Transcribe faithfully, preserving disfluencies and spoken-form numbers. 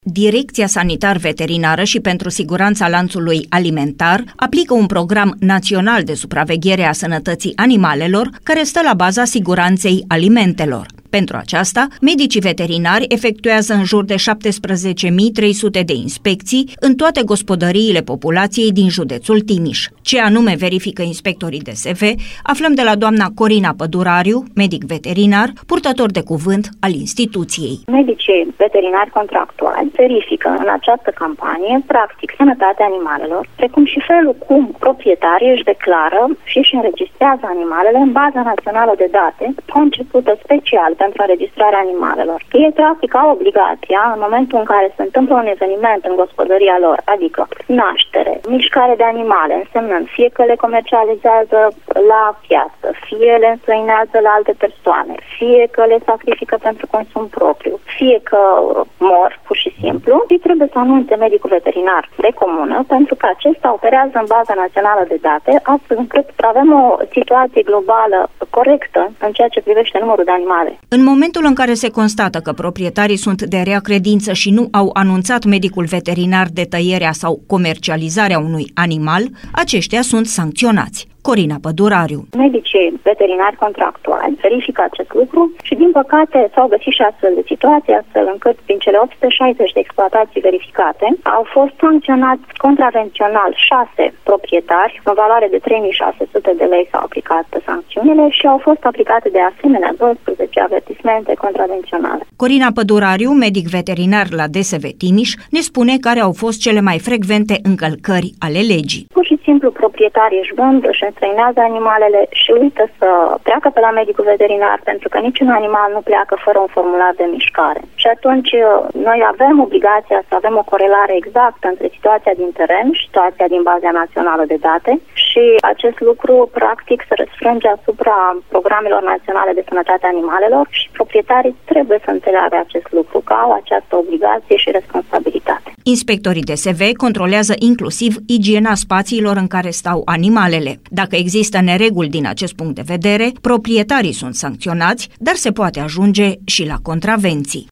Direcția Sanitar-Veterinară și pentru Siguranța Lanțului Alimentar aplică un program național de supraveghere a sănătății animalelor care stă la baza siguranței alimentelor. Pentru aceasta, medicii veterinari efectuează în jur de șaptesprezece mii trei sute de inspecții în toate gospodăriile populației din județul Timiș. Ce anume verifică inspectorii D S V, aflăm de la doamna Corina Pădurariu, medic veterinar, purtător de cuvânt al instituției. Medicii veterinari contractuali verifică în această campanie, practic, sănătatea animalelor, precum și felul cum proprietarii își declară și își înregistrează animalele în baza națională de date, concepută special pentru înregistrarea animalelor. Ei practic au obligația, în momentul în care se întâmplă un eveniment în gospodăria lor, adică naștere, mișcare de animale, însemnând fie că le comercializează la piață, fie le înstrăinează la alte persoane, fie că le sacrifică pentru consum propriu, fie că mor pur și simplu, și trebuie să anunțe medicul veterinar de comună, pentru că acesta operează în baza națională de date, astfel încât să avem o situație globală corectă în ceea ce privește numărul de animale. În momentul în care se constată că proprietarii sunt de rea credință și nu au anunțat medicul veterinar de tăierea sau comercializarea unui animal, aceștia sunt sancționați. Corina Pădurariu. Medicii veterinari contractuali verifică acest lucru și, din păcate, s-au găsit și astfel de situații, astfel încât din cele opt sute șaizeci de exploatații verificate au fost sancționați contravențional șase proprietari, în valoare de trei mii șase sute de lei s-au aplicat sancțiunile și au fost aplicate de asemenea doisprezece avertismente contravenționale. Corina Pădurariu, medic veterinar la D S V Timiș, ne spune care au fost cele mai frecvente încălcări ale legii. Pur și simplu, proprietarii își vând, își înstrăinează animalele și uită să treacă pe la medicul veterinar, pentru că niciun animal nu pleacă fără un formular de mișcare. Și atunci noi avem obligația să avem o corelare exactă între situația din teren și situația din baza națională de date și acest lucru practic se răsfrânge asupra programelor naționale de sănătate a animalelor și proprietarii trebuie să înțeleagă acest lucru, că au această obligație și responsabilitate. Inspectorii D S V controlează inclusiv igiena spațiilor în care stau animalele. Dacă există nereguli din acest punct de vedere, proprietarii sunt sancționați, dar se poate ajunge și la contravenții.